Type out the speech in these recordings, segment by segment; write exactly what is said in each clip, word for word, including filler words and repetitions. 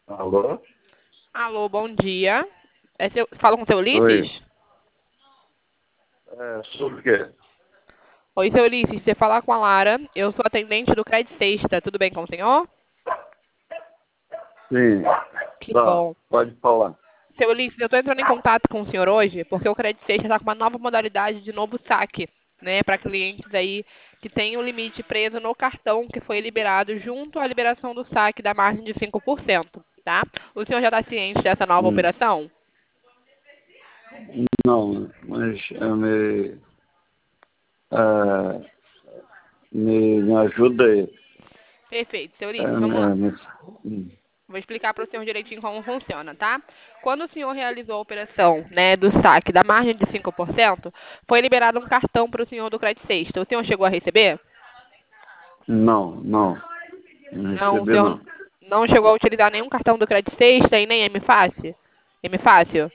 Alô? Alô, bom dia. É seu, fala com o seu Oi. Ulisses? É, sobre o quê? Oi, seu Ulisses, você fala com a Lara. Eu sou atendente do Credit Sexta. Tudo bem com o senhor? Sim. Que Tá, bom. pode falar. Seu Ulisses, eu estou entrando em contato com o senhor hoje porque o Credit Sexta está com uma nova modalidade de novo saque, né, para clientes aí que têm o limite preso no cartão que foi liberado junto à liberação do saque da margem de cinco por cento, tá? O senhor já está ciente dessa nova Hum. operação? Não, mas é, me, é, me, me ajuda aí. Perfeito, seu É, Ulisses, vamos lá. me, me- hum. Vou explicar para o senhor direitinho como funciona, tá? Quando o senhor realizou a operação, né, do saque da margem de cinco por cento, foi liberado um cartão para o senhor do Credit Sexta. O senhor chegou a receber? Não, não. Não Não, o recebi senhor não. não chegou a utilizar nenhum cartão do Credit Sexta e nem M Fácil? M Fácil?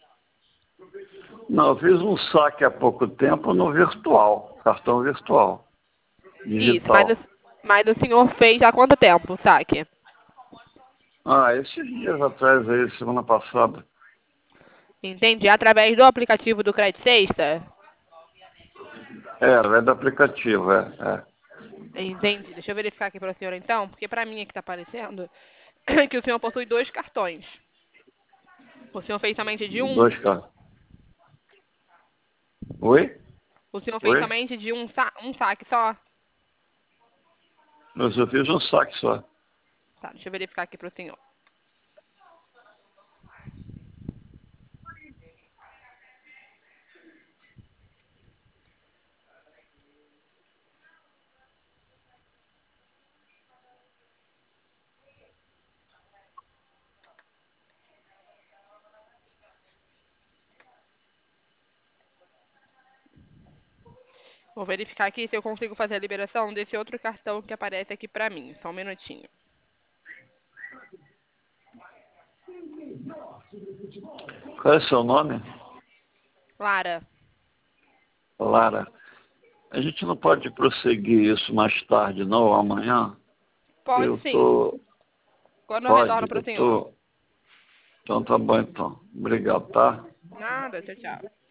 Não, eu fiz um saque há pouco tempo no virtual, cartão virtual, Isso, mas o, digital. mas o senhor fez há quanto tempo o saque? Ah, esses dias atrás aí, semana passada. Entendi. Através do aplicativo do Credit Sexta? É, é do aplicativo, é, é. Entendi. Deixa eu verificar aqui para o senhor então, porque para mim aqui está aparecendo que o senhor possui dois cartões. O senhor fez somente de um? Dois carros. Oi? O senhor fez Oi? somente de um, sa um saque só? Mas eu fiz um saque só. Tá, deixa eu verificar aqui para o senhor. Vou verificar aqui se eu consigo fazer a liberação desse outro cartão que aparece aqui para mim. Só um minutinho. Qual é o seu nome? Lara, Lara. A gente não pode prosseguir isso mais tarde, não, ou amanhã? pode Eu sim. tô. Quando eu retorno Pode, para eu o senhor. tô. Então tá bom então. Obrigado, tá? Nada, tchau, tchau.